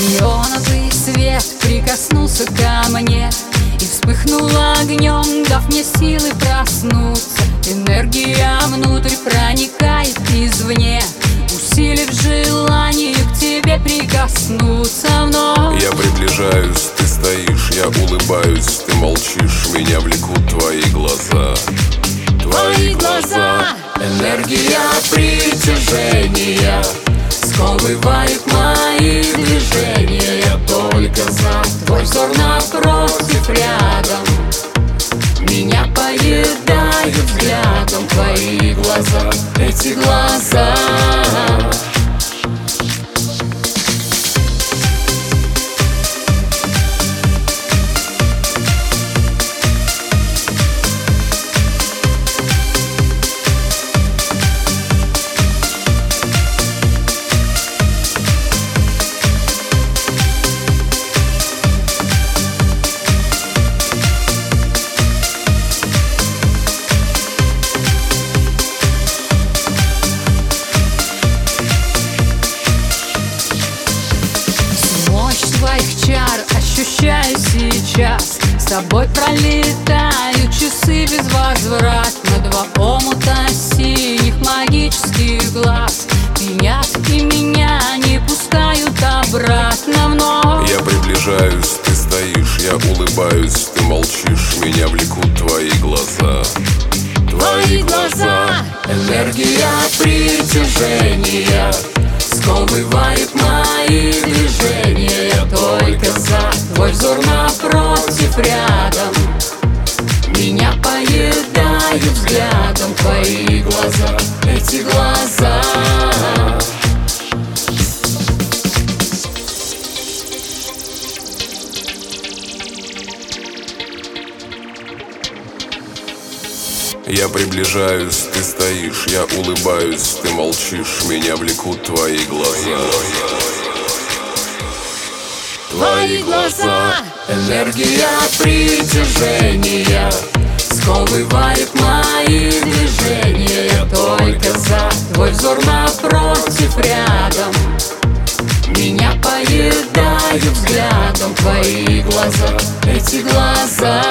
Неоновый свет прикоснулся ко мне и вспыхнул огнем, дав мне силы проснуться. Энергия внутрь проникает извне, усилив желание к тебе прикоснуться вновь. Я приближаюсь, ты стоишь, я улыбаюсь, ты молчишь, меня влекут твои глаза. Твои глаза, энергия притяжения сковывает мои движения. Я только за твой взор напротив, рядом. Меня поедают взглядом твои глаза, эти глаза. Твоих чар ощущаю сейчас. С тобой пролетают часы безвозвратно. Два омута синих магических глаз пьянят и меня не пускают обратно вновь. Я приближаюсь, ты стоишь, я улыбаюсь, ты молчишь, меня влекут твои глаза. Твои глаза, энергия притяжения сковывает мои движения. Я только за твой взор напротив, рядом. Меня поедают взглядом твои глаза, эти глаза. Я приближаюсь, ты стоишь, я улыбаюсь, ты молчишь, меня влекут твои глаза. Твои глаза, энергия притяжения сковывает мои движения. Я только за твой взор напротив, рядом. Меня поедают взглядом твои глаза, эти глаза.